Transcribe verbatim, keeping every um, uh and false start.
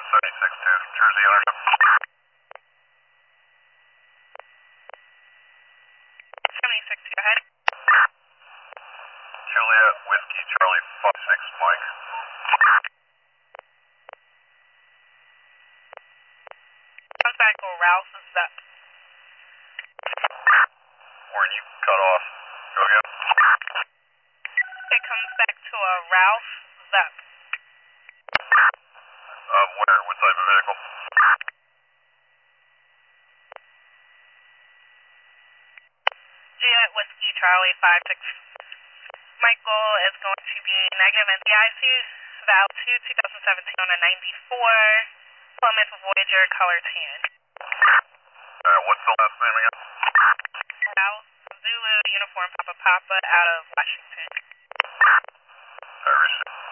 seventy-six to Jersey ownership. seventy-six, go ahead. Juliet, Whiskey, Charlie, five six, Mike. Comes back to Ralph, is that? Warren, you cut off. Go again. It comes back to a Ralph, is that? Um, where? What type of vehicle? Juliet, Whiskey, Charlie, five six. Michael is going to be negative N C I C, Val two, twenty seventeen on a ninety-four, Plymouth Voyager, color tan. Alright, what's the last name again? Ralph, Zulu, uniform Papa Papa, out of Washington. I received.